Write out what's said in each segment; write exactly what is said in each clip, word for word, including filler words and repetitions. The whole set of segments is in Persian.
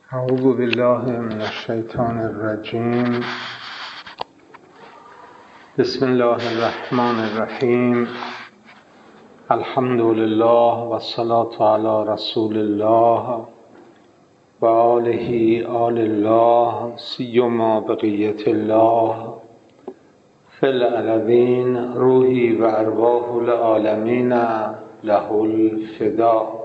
اعوذ بالله من الشیطان الرجیم. بسم الله الرحمن الرحیم. الحمد لله و الصلاة علی رسول الله و آله آل الله سیما بقیة الله فی الارضین روحی و ارواح العالمین له الفدا.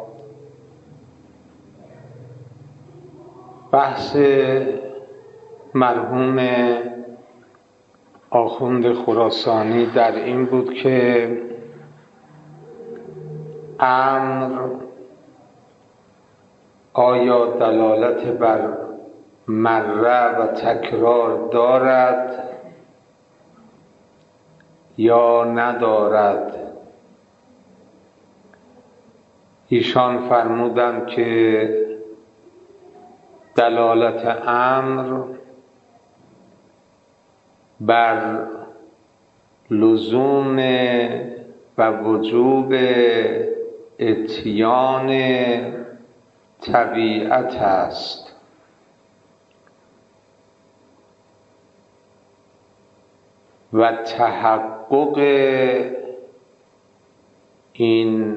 بحث مرحوم آخوند خراسانی در این بود که امر آیا دلالت بر مره و تکرار دارد یا ندارد. ایشان فرمودند که دلالت امر بر لزوم و وجوب اتیان طبیعت است و تحقق این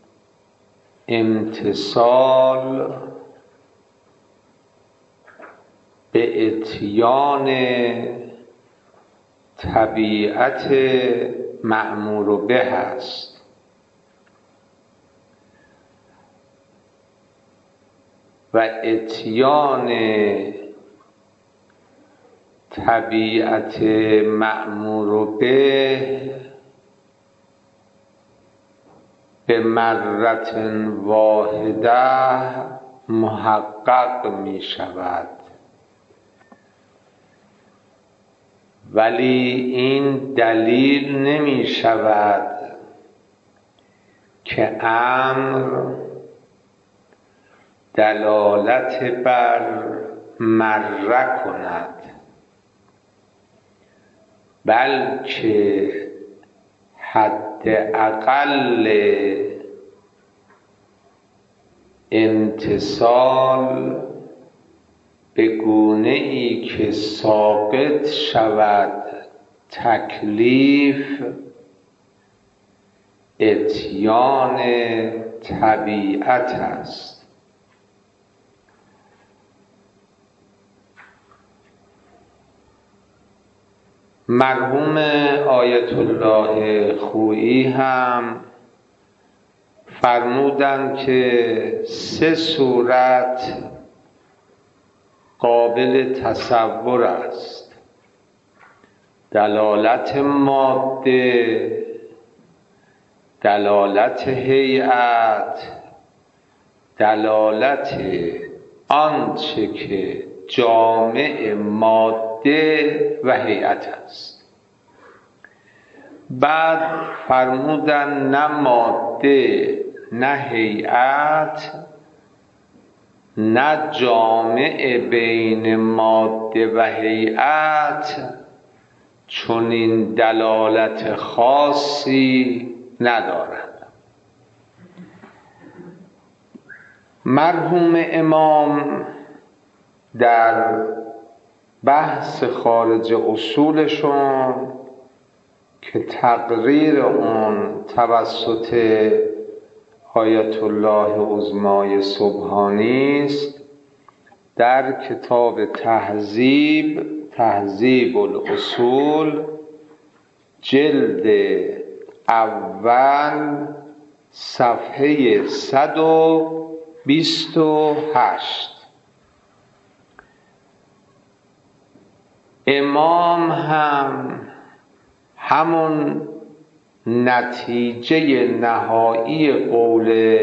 امتثال به اتیان طبیعت مأمور به است. و اتیان طبیعت مأمور به به مرة واحده محقق می شود، ولی این دلیل نمی شود که امر دلالت بر مره کند، بلکه حداقل امتثال به گونه ای که ساقط شود تکلیف اتیان طبیعت است. مرحوم آیت الله خویی هم فرمودند که سه صورت قابل تصور است: دلالت ماده، دلالت هیئت، دلالت آنچه که جامع ماده و هیئت است. بعد فرمودن نه ماده نه هیئت نه جامع بین ماده و هیئت چنین دلالت خاصی ندارد. مرحوم امام در بحث خارج اصولشون که تقریر اون توسط آیت الله عظمای سبحانی است، در کتاب تهذیب تهذیب الاصول جلد اول صفحه صد و بیست و هشت امام هم همون نتیجه نهایی قول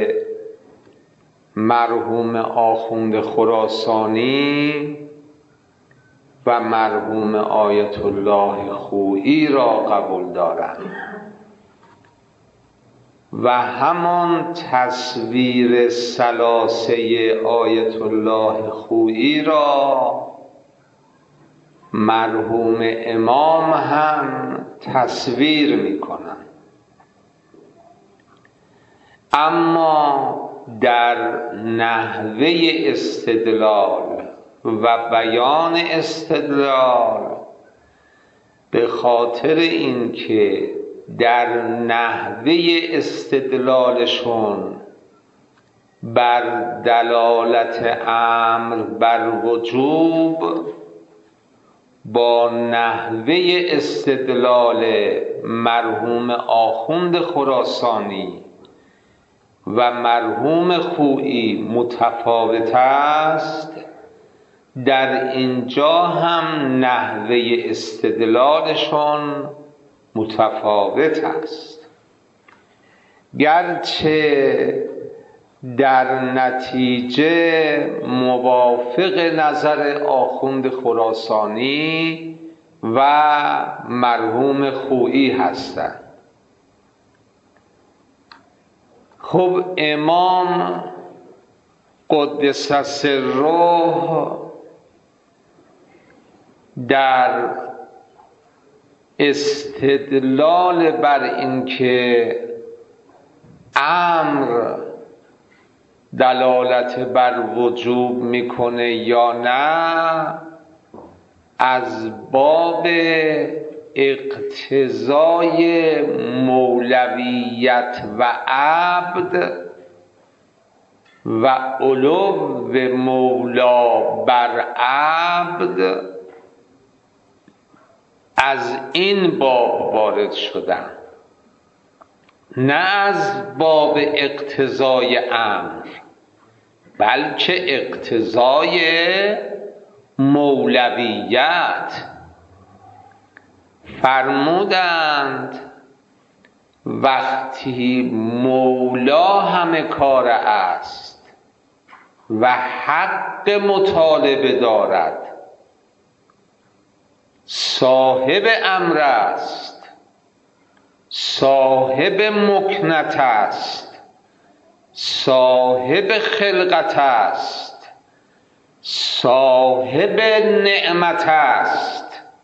مرحوم آخوند خراسانی و مرحوم آیت الله خویی را قبول دارند و همان تصویر ثلاثه آیت الله خویی را مرحوم امام هم تصویر می کنند. اما در نحوه استدلال و بیان استدلال به خاطر اینکه در نحوه استدلالشون بر دلالت امر بر وجوب با نحوه استدلال مرحوم آخوند خراسانی و مرحوم خویی متفاوت است، در اینجا هم نحوه استدلالشون متفاوت است، گرچه در نتیجه موافق نظر آخوند خراسانی و مرحوم خویی هستند. خب امام قدس سره در استدلال بر اینکه امر دلالت بر وجوب میکنه یا نه، از باب اقتضای مولویت و عبد و علو مولا بر عبد از این باب وارد شدن، نه از باب اقتضای امر، بلکه اقتضای مولویت. فرمودند وقتی مولا همه کار است و حق مطالبه دارد، صاحب امر است، صاحب مکنت است، صاحب خلقت است، صاحب نعمت است،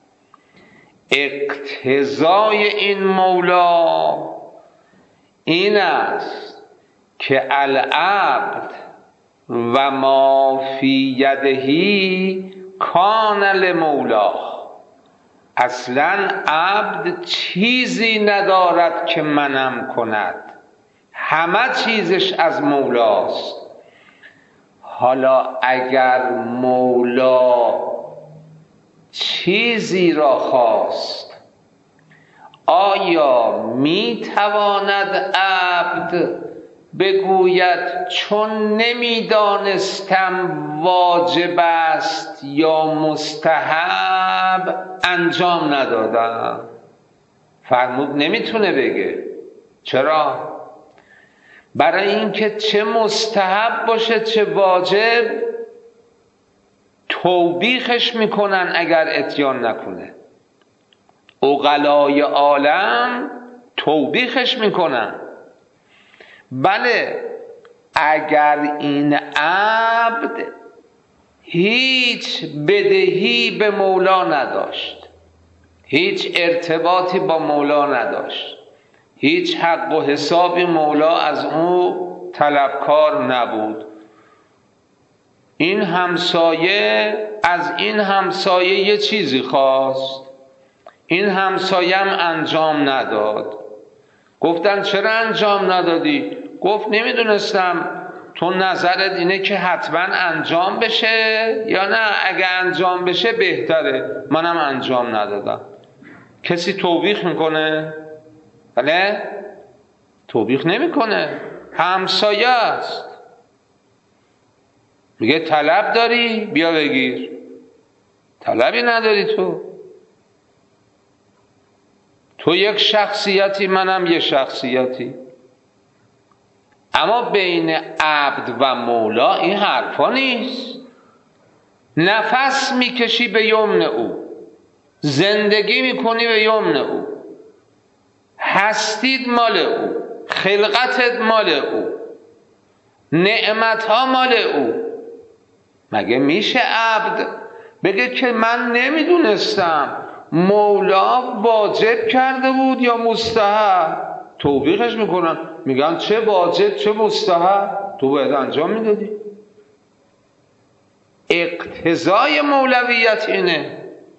اقتضای این مولا این است که العبد و ما فی یدهی کان لمولاه. اصلا عبد چیزی ندارد که منم کند، همه چیزش از مولاست. حالا اگر مولا چیزی را خواست، آیا می تواند عبد بگوید چون نمیدانستم واجب است یا مستحب انجام ندادم؟ فرمود نمیتونه بگه. چرا؟ برای اینکه چه مستحب باشه چه واجب توبیخش میکنن اگر اتیان نکنه. عقلای عالم توبیخش میکنن. بله اگر این عبد هیچ بدهی به مولا نداشت، هیچ ارتباطی با مولا نداشت، هیچ حق و حسابی مولا از او طلبکار نبود، این همسایه از این همسایه یه چیزی خواست، این همسایه هم انجام نداد. گفتن چرا انجام ندادی؟ گفت نمیدونستم. تو نظرت اینه که حتما انجام بشه یا نه اگه انجام بشه بهتره؟ منم انجام ندادم. کسی توبیخ میکنه؟ بله؟ توبیخ نمیکنه. همسایه است. میگه طلب داری؟ بیا بگیر. طلبی نداری تو. تو یک شخصیتی منم یک شخصیتی. اما بین عبد و مولا این حرفا نیست. نفس میکشی به یمن او، زندگی میکنی به یمن او، هستید مال او، خلقتت مال او، نعمتها مال او. مگه میشه عبد بگه که من نمیدونستم مولا واجب کرده بود یا مستحب؟ توبیخش میکنن، میگن چه واجب چه مستحب. تو باید انجام میدادی. اقتضای مولویت اینه،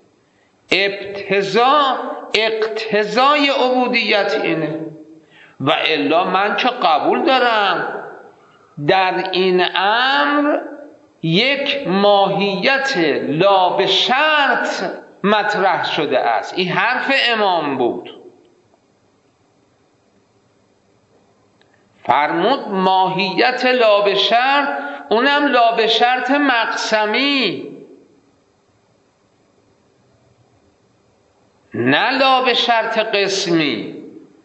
ابتضا اقتضای عبودیت اینه. و الا من که قبول دارم در این امر یک ماهیت لا به شرط مطرح شده است. این حرف امام بود، فرمود ماهیت لا به شرط، اونم لا به شرط مقسمی، نه لا به شرط قسمی.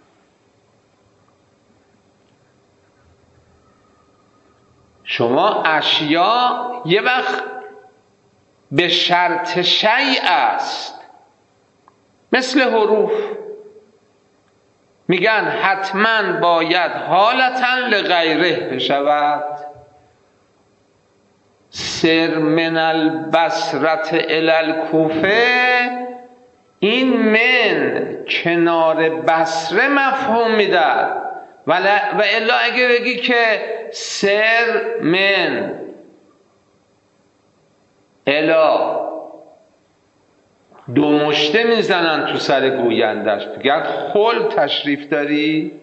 شما اشیا یه وقت به شرط شیء است، مثل حروف میگن حتما باید حالتا لغیره بشود. سر من البصرة الی الکوفه، این من کنار بصره مفهوم میده. و الا اگه بگی که سر من الا، دو مشته میزنن تو سر گویندش، بگن خل تشریف داری؟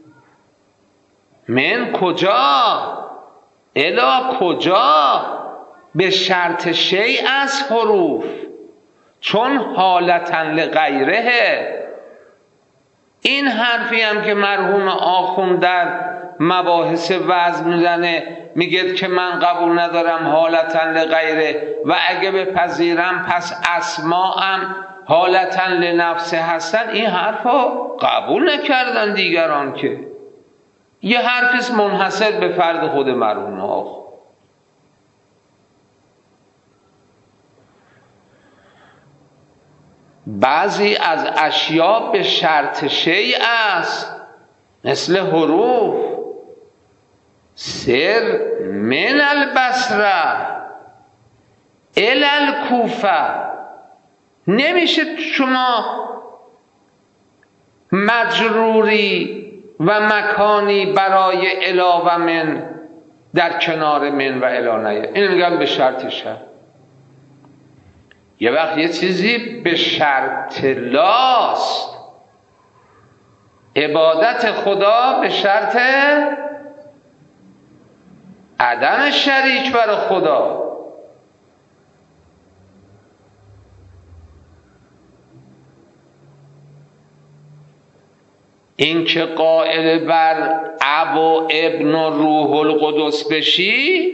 من کجا؟ الا کجا؟ به شرط شیء از حروف، چون حالتا لغیره. این حرفی هم که مرحوم آخوند در مباحث وزن میزنه، میگه که من قبول ندارم حالتا لغیره، و اگه بپذیرم پس اسماءم حالتا لنفسه هستن. این حرفا قبول نکردن دیگران، که یه حرفیست منحصر به فرد خود مرحوم آخوند. بعضی از اشیاء به شرط شیء است، مثل حروف. سر من البصره الی الکوفه، نمیشه شما مجروری و مکانی برای الی و من در کنار من و الی نیه. این میگم به شرط شیء. یه وقت یه چیزی به شرط لاست، عبادت خدا به شرط عدم شریک برای خدا. این که قائل بر اب و ابن و روح القدس بشی،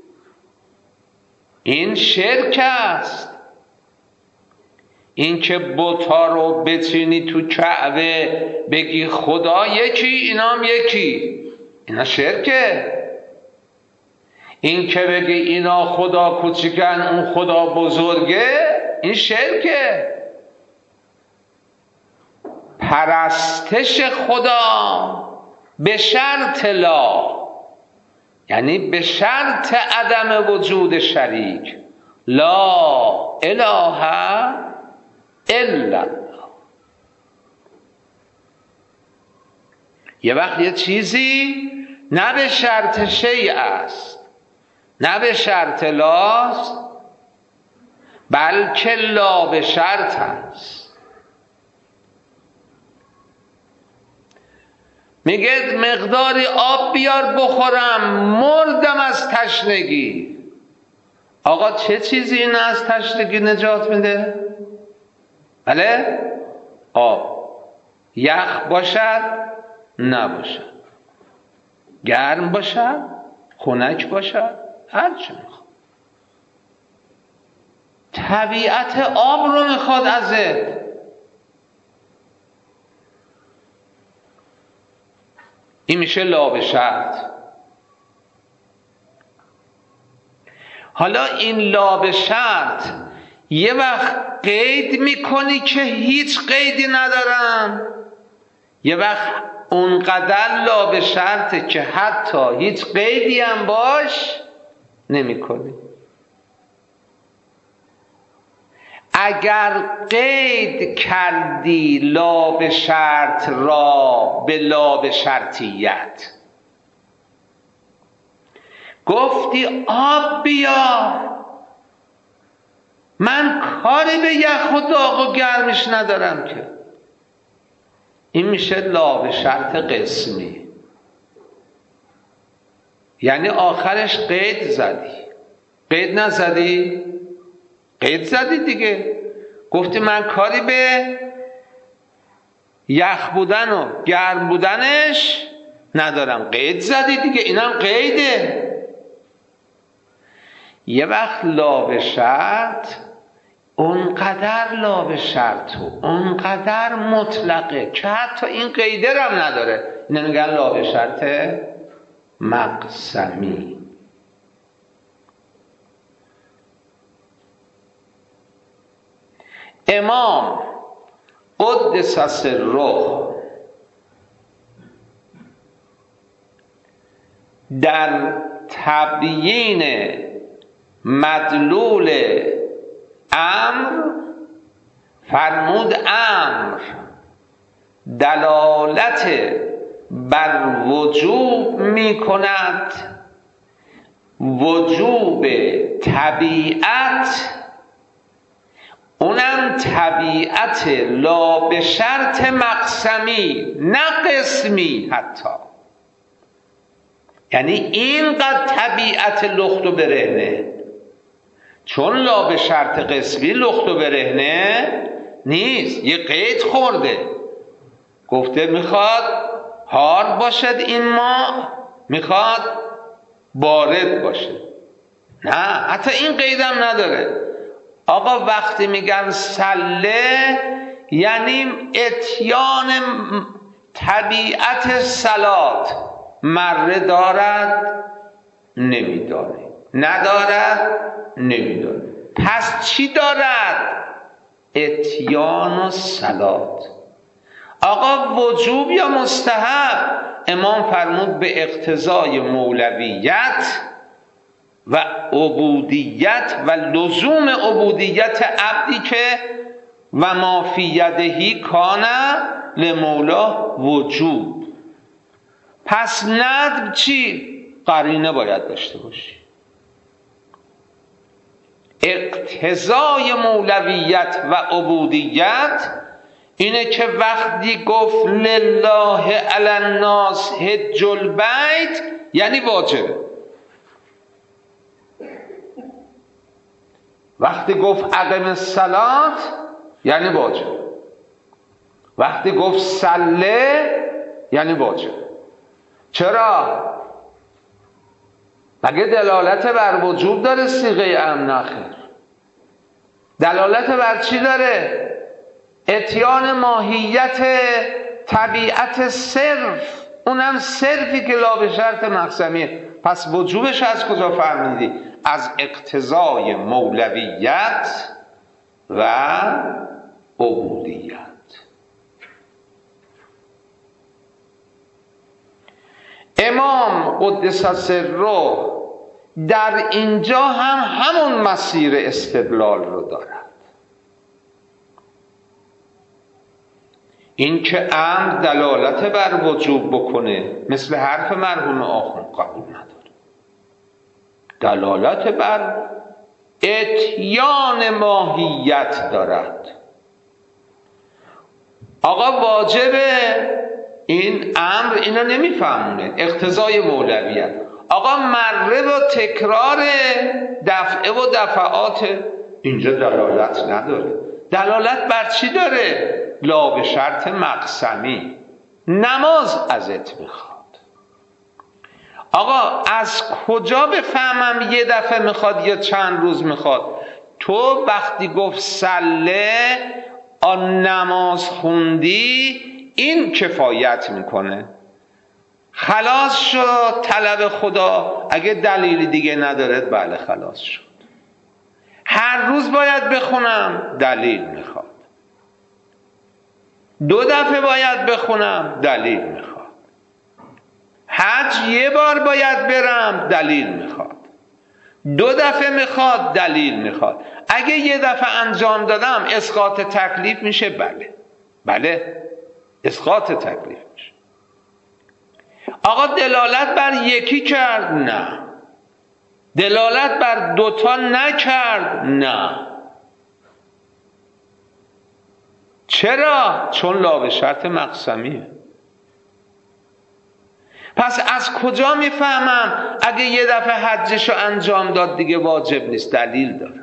این شرک است. این که بت‌ها رو بچینی تو کعبه بگی خدا یکی اینام یکی، اینا شرکه. این که بگی اینا خدا کوچیکن اون خدا بزرگه، این شرکه. پرستش خدا به شرط لا، یعنی به شرط عدم وجود شریک. لا اله الا الله. یه وقت یه چیزی نه به شرط شیء است، نه به شرط لاست، بلکه لا به شرط است. میگه مقداری آب بیار بخورم، مردم از تشنگی. آقا چه چیزی این از تشنگی نجات میده؟ بله؟ آب. یخ باشد نباشد، گرم باشد خنک باشد، هر چه میخواد. طبیعت آب رو میخواد ازت. این میشه لا به شرط. حالا این لا به شرط یه وقت قید میکنی که هیچ قیدی ندارم، یه وقت اونقدر لا به شرطه که حتی هیچ قیدی هم باش نمیکنی. اگر قید کردی لا به شرط را به لا به شرطیت، گفتی آب بیار، من کاری به یخ و داغ و گرمش ندارم که. این میشه لا به شرط قسمی، یعنی آخرش قید زدی. قید نزدی؟ قید زدی دیگه. گفتی من کاری به یخ بودن و گرم بودنش ندارم، قید زدی دیگه. اینم قیده. یه وقت لا به شرط اونقدر لا به شرط و اونقدر مطلقه که حتی این قیده رو هم نداره. اینو میگن لا به شرط مقسمی. امام قدس سره در تبیین مدلول امر فرمود امر دلالت بر وجوب می کند، وجوب طبیعت، اونم طبیعت لا به شرط مقسمی نه قسمی حتی. یعنی اینقدر طبیعت لخت و برهنه، چون لا به شرط قسمی لخت و برهنه نیست، یه قید خورده. گفته میخواد حار باشد این ماء، میخواد بارد باشه. نه، حتی این قیدم نداره. آقا وقتی میگن سله یعنی اتیان طبیعت صلات، مره دارد نمیداره، ندارد نمیداره. پس چی دارد؟ اتیان و صلات. آقا وجوب یا مستحب؟ امام فرمود به اقتضای مولویت و عبودیت و لزوم عبودیت عبدی که و ما فی یدهی کان لمولا وجوب. پس ندب چی؟ قرینه باید داشته باشی. اقتضای مولویت و عبودیت اینه که وقتی گفت لله علی الناس حج البیت یعنی واجبه. وقتی گفت اقم الصلاة یعنی واجبه. وقتی گفت صله یعنی واجبه. چرا؟ مگه دلالت بر وجوب داره صیغه امر؟ نخیر. دلالت بر چی داره؟ اتیان ماهیت طبیعت صرف، اونم صرفی که لا به شرط مقسمیه. پس وجوبش از کجا فهمیدی؟ از اقتضای مولویت و عبودیت. امام قدس سره در اینجا هم همون مسیر استدلال رو دارد. این که امر دلالت بر وجوب بکنه مثل حرف مرحوم آخوند قبول نداره. دلالت بر اتیان ماهیت دارد. آقا واجبه، این امر اینا نمیفهمونه. اقتضای مولویت. آقا مره و تکرار دفعه و دفعات اینجا دلالت نداره. دلالت بر چی داره؟ لا به شرط مقسمی. نماز ازت میخواد. آقا از کجا بفهمم یه دفعه میخواد یا چند روز میخواد؟ تو وقتی گفت سله آن نماز خوندی این کفایت میکنه. خلاص شد طلب خدا. اگه دلیلی دیگه ندارد بله خلاص شد. هر روز باید بخونم دلیل میخواد. دو دفعه باید بخونم دلیل میخواد. حج یه بار باید برم دلیل میخواد. دو دفعه میخواد دلیل میخواد. اگه یه دفعه انجام دادم اسقاط تکلیف میشه؟ بله بله اسقاط تکلیف میشه. آقا دلالت بر یکی کرد؟ نه. دلالت بر دوتا نکرد؟ نه. چرا؟ چون لا به شرط مقسمیه. پس از کجا میفهمم اگه یه دفعه حجشو انجام داد دیگه واجب نیست؟ دلیل دارد.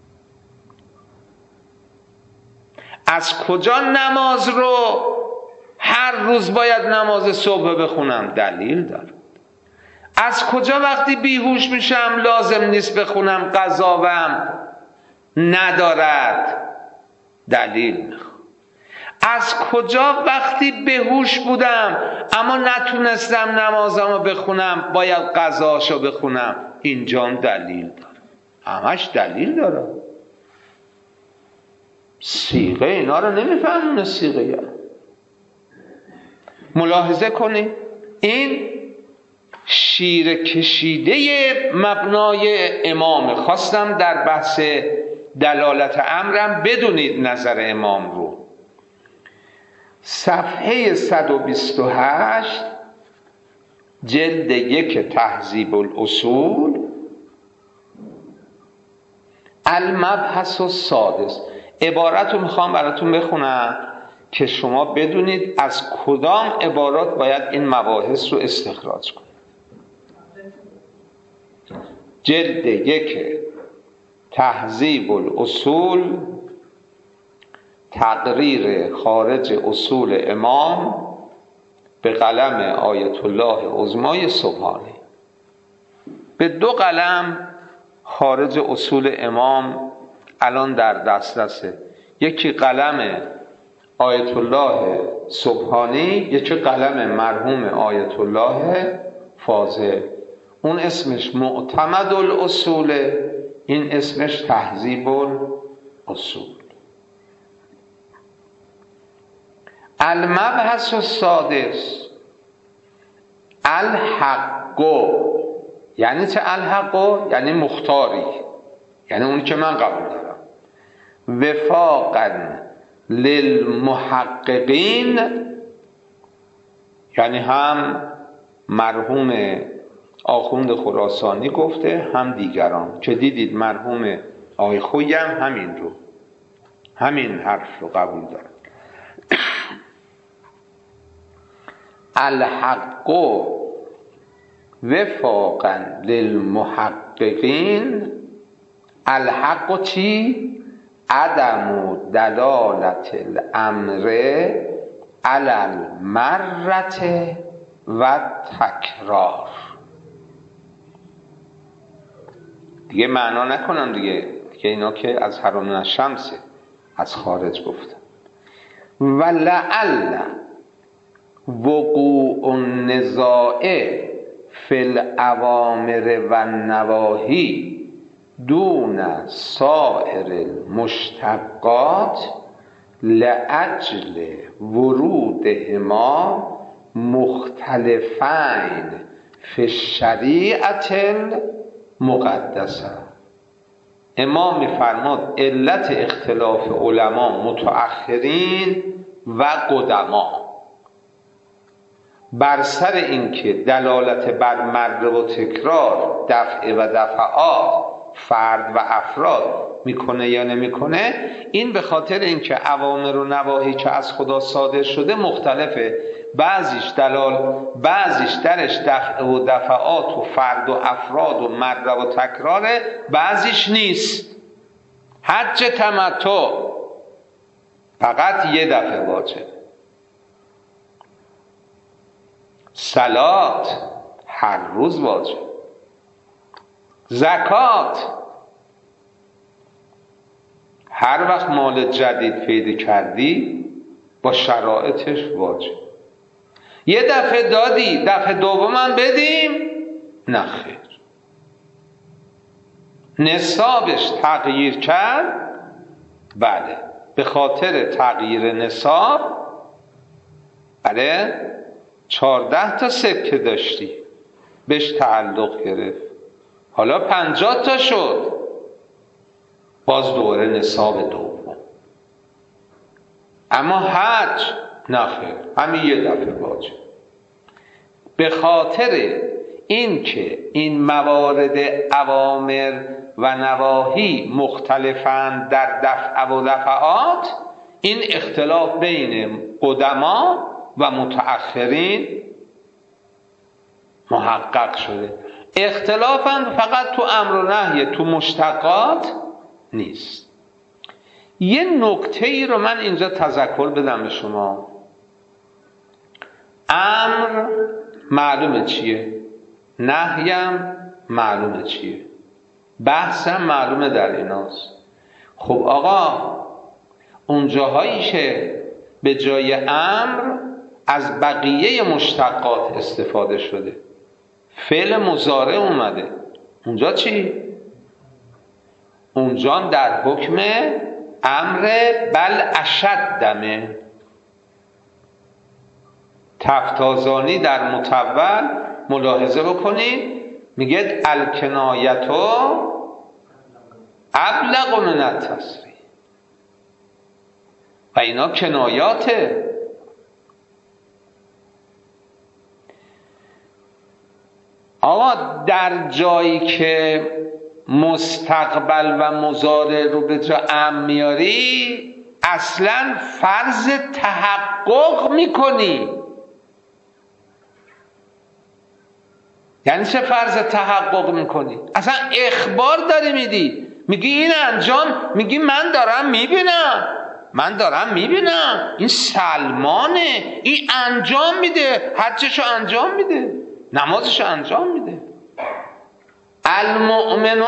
از کجا نماز رو هر روز باید نماز صبح بخونم؟ دلیل دارد. از کجا وقتی بیهوش میشم لازم نیست بخونم قضاوم ندارد؟ دلیل میخوام. از کجا وقتی بهوش بودم اما نتونستم نمازمو بخونم باید قضاشو بخونم؟ اینجام دلیل داره. همش دلیل داره. صیغه اینا رو نمیفهمونه. صیغه ملاحظه کنید، این شیر کشیده مبنای امام. خواستم در بحث دلالت امرم بدونید نظر امام رو. صفحه صد و بیست و هشت جلد یک تهذیب الاصول، المبحث السادس. عبارت رو میخوام براتون بخونم که شما بدونید از کدام عبارات باید این مباحث رو استخراج کنید. جلد یک تهذیب الاصول، تقریر خارج اصول امام به قلم آیت الله عظمای سبحانی. به دو قلم خارج اصول امام الان در دسترسه. یکی قلم آیت الله سبحانی، یکی قلم مرحوم آیت الله فاضل. اون اسمش معتمد الاصول، این اسمش تهذیب الاصول. المبحث السادس الحق. یعنی چه الحق؟ یعنی مختاری، یعنی اون که من قبول دارم. وفاقا للمحققین، یعنی هم مرحوم آخوند خراسانی گفته هم دیگران که دیدید مرحوم آقای خویی هم همین رو همین حرف رو قبول دارن. الحق وفاقا للمحققین. الحق چی؟ عدم دلالت الامر علی المرة و تکرار. دیگه معنا نکنم دیگه دیگه اینا که از حرام الشمسه، از خارج گفتم. ولعل وقوع النزاع فی الاوامر و النواهی دون سائر المشتقات لأجل ورودهما مختلفین فی الشریعة المقدسه. امام میفرماد علت اختلاف علما متأخرین و قدما بر سر این که دلالت بر مر و تکرار، دفع و دفعات، فرد و افراد میکنه یا نمیکنه، این به خاطر اینکه اوامر و نواهی که از خدا صادر شده مختلفه. بعضیش دلال، بعضیش درش دفع و دفعات و فرد و افراد و مر و تکراره، بعضیش نیست. حج تمتع فقط یه دفعه واجب. صلات هر روز واجب. زکات هر وقت مال جدید پیدا کردی با شرایطش واجب. یه دفعه دادی، دفعه دومم بدیم؟ نه خیر. نصابش تغییر کرد؟ بله، به خاطر تغییر نصاب بله چهارده تا سکه داشتی بهش تعلق گرفت، حالا پنجاه تا شد، باز دوره نصاب دوم. اما حج نخیر، همین یه دفعه واجب. به خاطر این که این موارد اوامر و نواهی مختلفند در دفع و دفعات، این اختلاف بین قدما و متأخرین محقق شده. اختلافند فقط تو امر و نهی، تو مشتقات نیست. یه نکته ای رو من اینجا تذکر بدم به شما. امر معلومه چیه، نهیم معلومه چیه، بحثم معلومه در ایناست. خب آقا اون جاهایی که به جای امر از بقیه مشتقات استفاده شده، فعل مضارع اومده، اونجا چی؟ اونجا در حکم امر بل اشدمه. تفتازانی در متول ملاحظه بکنید، میگه الکنایتو ابلغ من التصریح، و اینا کنایاته. آقا در جایی که مستقبل و مضارع رو به جا امر میاری، اصلا فرض تحقق میکنی. یعنی چه فرض تحقق میکنی؟ اصلا اخبار داری میدی، میگی این انجام، میگی من دارم میبینم، من دارم میبینم این سلمانه، این انجام میده، حجشو انجام میده، نمازشو انجام میده. المؤمنو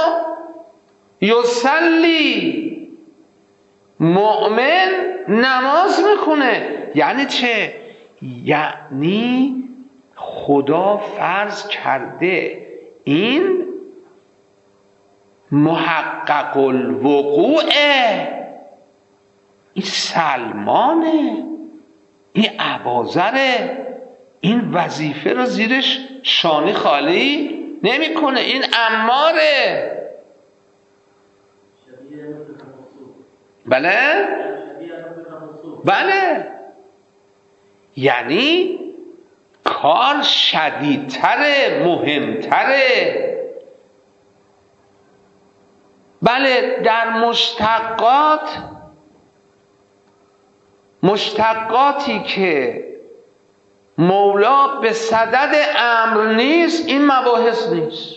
یصلی، مؤمن نماز میخونه. یعنی چه؟ یعنی خدا فرض کرده این محقق الوقوعه، این سلمانه، این ابازره، این وظیفه رو زیرش شانه خالی نمیکنه، این اماره. بله بله، یعنی کار شدیدتره، مهمتره. بله در مشتقات، مشتقاتی که مولا به صدد امر نیست، این مباحث نیست.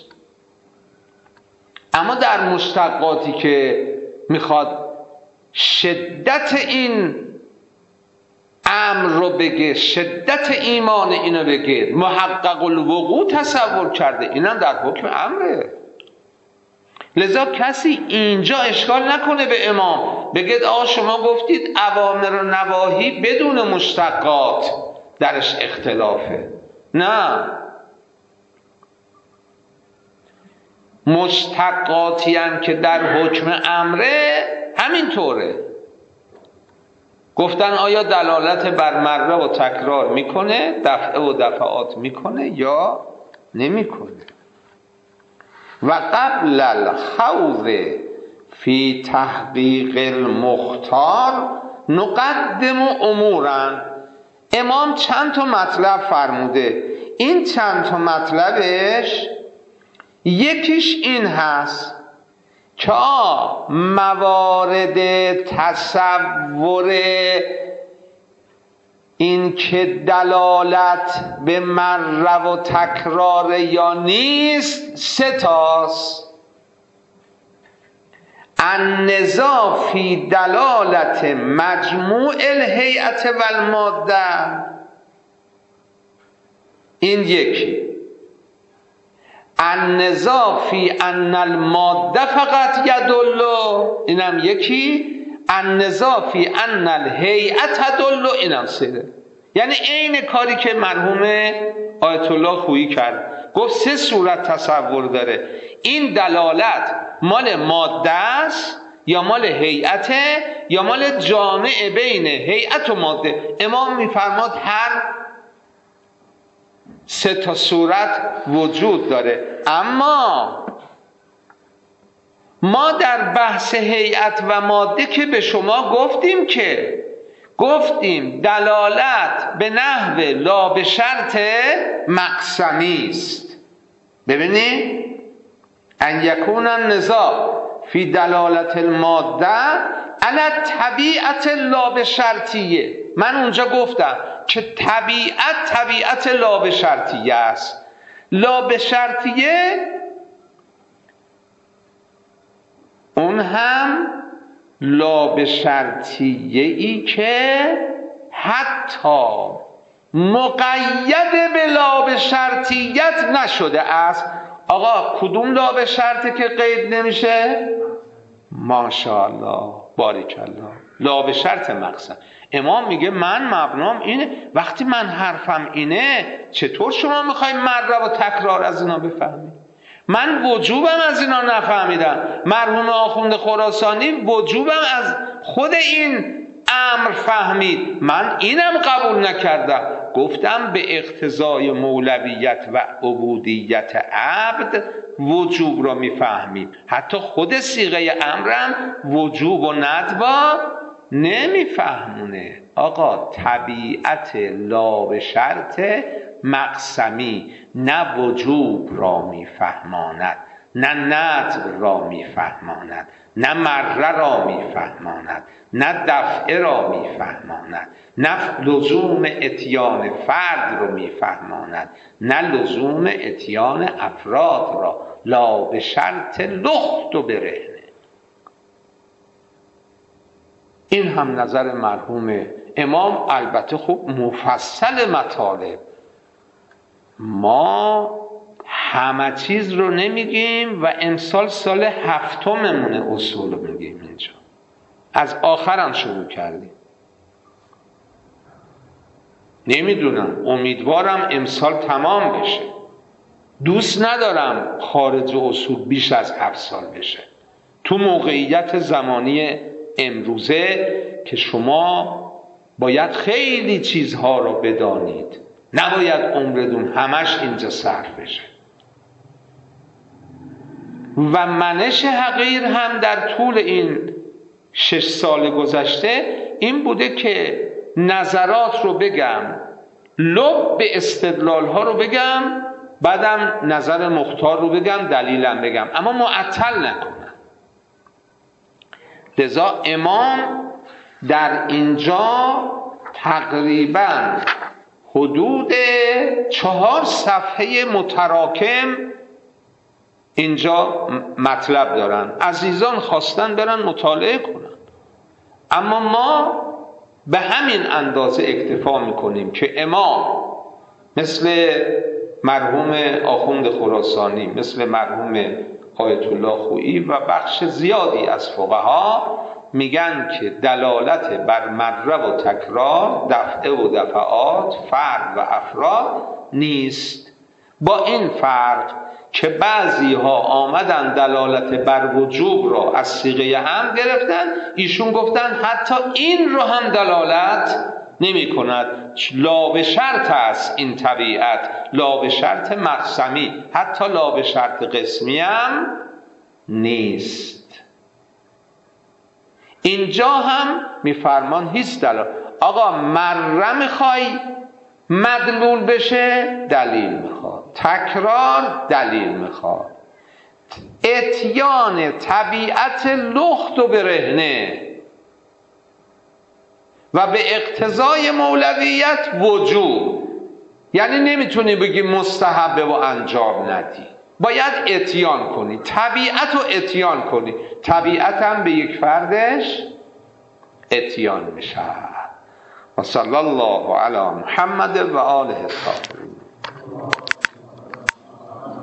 اما در مشتقاتی که میخواد شدت این امر رو بگه، شدت ایمان اینو بگه، محقق الوقوع تصور کرده، اینم در حکم امره. لذا کسی اینجا اشکال نکنه به امام، بگید آقا شما گفتید اوامر و نواهی بدون مشتقات درش اختلافه. نه، مشتقاتی هم که در حکم امره همینطوره. گفتن آیا دلالت بر مره و تکرار میکنه، دفعه و دفعات میکنه یا نمیکنه. و قبل الخوض فی تحقیق المختار نقدم امورا. امام چند تا مطلب فرموده، این چند تا مطلبش یکیش این هست که موارد تصور این که دلالت به مره و تکرار یا نیست سه تاست. النزاع فی دلالت مجموع الهیئت و الماده، این یکی. النزاع فی ان الماده فقط یدل، اینم یکی. النزاع فی ان الهیئت تدل، اینم سه. یعنی عین کاری که مرحوم آیت الله خویی کرد، گفت سه صورت تصور داره، این دلالت مال ماده است یا مال هیئته یا مال جامع بین هیئت و ماده. امام میفرماد هر سه تا صورت وجود داره. اما ما در بحث هیئت و ماده که به شما گفتیم که گفتیم دلالت به نحو لا به شرط مقسمی است. ببینید ان یکون النزاع فی دلالت الماده علی طبیعت لا به شرطیه. من اونجا گفتم که طبیعت طبیعت لا به شرطیه است. لا به شرطیه اون هم لا به شرطیه ای که حتی مقید به لا به شرطیت نشده است. آقا کدوم لا به شرطه که قید نمیشه؟ ماشاءالله باریکالله، لا به شرط مقصد. امام میگه من مبنام اینه. وقتی من حرفم اینه چطور شما میخوای مره و تکرار از اینا بفهمید؟ من وجوبم از اینا نفهمیدم. مرحوم آخوند خراسانی وجوبم از خود این امر فهمید، من اینم قبول نکردم. گفتم به اقتضای مولویت و عبودیت عبد وجوب را میفهمیم. حتی خود صیغه امرم وجوب و ندبا نمیفهمونه. آقا طبیعت لا به شرط مقسمی نه وجوب را میفهماند، نه ندب را میفهماند، نه مره را میفهماند، نه دفعه را میفهماند، نه لزوم اتیان فرد را میفهماند، نه لزوم اتیان افراد را. لا به شرط لخت و برهنه. این هم نظر مرحوم امام، البته خوب مفصل مطالب. ما همه چیز رو نمیگیم و امسال سال هفتممونه اصول رو میگیم اینجا. از آخرم شروع کردیم. نمیدونم، امیدوارم امسال تمام بشه. دوست ندارم خارج اصول بیش از هفت سال بشه. تو موقعیت زمانی امروزه که شما باید خیلی چیزها رو بدانید، نباید عمرتون همش اینجا صرف بشه. و منش حقیر هم در طول این شش سال گذشته این بوده که نظرات رو بگم، لب به استدلال ها رو بگم، بعدم نظر مختار رو بگم، دلیلم بگم، اما معطل نکنم. لذا امام در اینجا تقریبا حدود چهار صفحه متراکم اینجا مطلب دارن. عزیزان خواستن برن مطالعه کنن، اما ما به همین اندازه اکتفا میکنیم که امام مثل مرحوم آخوند خراسانی، مثل مرحوم آیت الله خویی و بخش زیادی از فقها میگن که دلالت بر مره و تکرار، دفعه و دفعات، فرد و افراد نیست. با این فرق که بعضی ها آمدن دلالت بر وجوب را از صیغه هم گرفتن، ایشون گفتن حتی این رو هم دلالت نمی کند. لا به شرط است این طبیعت، لا به شرط مقسمی، حتی لا به شرط قسمی هم نیست. اینجا هم میفرمان هیچ دلالت. آقا مره میخوای مدلول بشه، دلیل میخواد. تکرار دلیل میخواد. اتیان طبیعت لخت و برهنه و به اقتضای مولویت وجوب، یعنی نمیتونی بگی مستحبه و انجام ندی، باید اتیان کنی، طبیعت رو اتیان کنی. طبیعت هم به یک فردش اتیان میشه. و صلی الله علی محمد و آله الطاهرین.